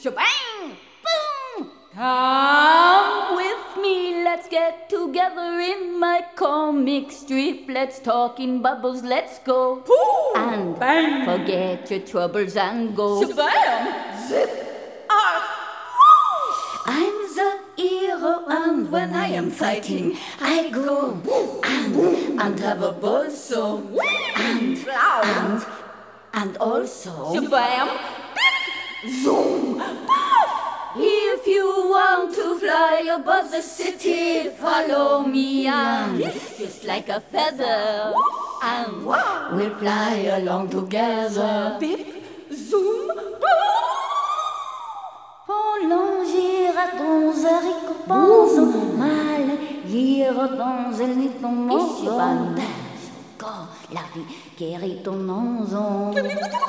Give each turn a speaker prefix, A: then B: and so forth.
A: Shebang! Boom! Come with me, let's get together in my comic strip. Let's talk in bubbles, let's go.
B: Pooh!
A: And
B: Bang!
A: forget your troubles and go.
B: Shabam! Zip!
A: I'm the hero, and when I am fighting, I go and have a ball so and also
B: Shabam!
A: zoom. If you want to fly above the city, follow me and just like a feather, and we'll fly along together.
B: Bip! Zoom!
A: Polongir haricots penso mal, dans el nid ton monzo. La vie guérit ton onzon.